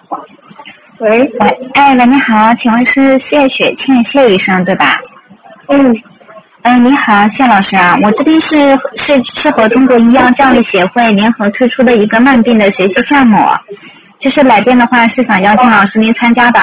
喂， 哎，喂，你好，请问是谢雪倩谢医生对吧？你好，谢老师啊，我这边是和中国医药教育协会联合推出的一个慢病的学习项目，就是来电的话是想邀请老师您参加的。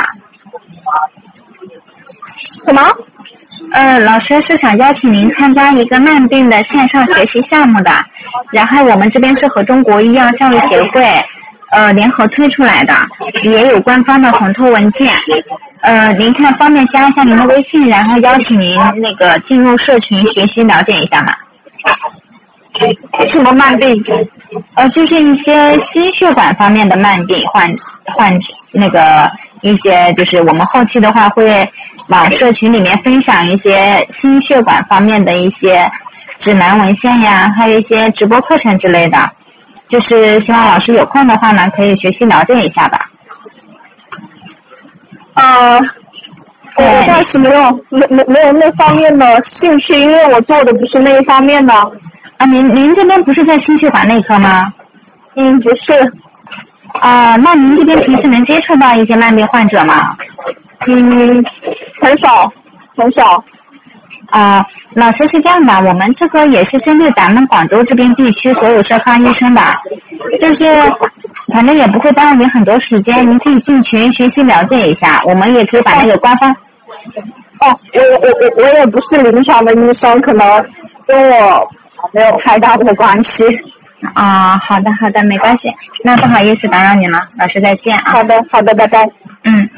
什么？ 老师是想邀请您参加一个慢病的线上学习项目的，然后我们这边是和中国医药教育协会联合推出来的，也有官方的红透文件。您看方便加一下您的微信，然后邀请您那个进入社群学习了解一下嘛。 什么慢病？ 就是一些心血管方面的慢病患那个一些，就是我们后期的话会往社群里面分享一些心血管方面的一些指南文献呀，还有一些直播课程之类的，就是希望老师有空的话呢，可以学习了解一下吧。 我暂时没有那方面的兴趣，因为我做的不是那一方面的。 您这边不是在心血管内科吗？ 不是。 那您这边平时能接触到一些慢病患者吗？ 很少。 老师是这样的，我们这个也是针对咱们广州这边地区所有社康医生的，就是反正也不会耽误您很多时间，您可以进群学习了解一下，我们也可以把那个官方。 我也不是临床的医生，可能跟我没有太大的关系。 好的，没关系，那不好意思打扰你了，老师再见啊。 好的，拜拜。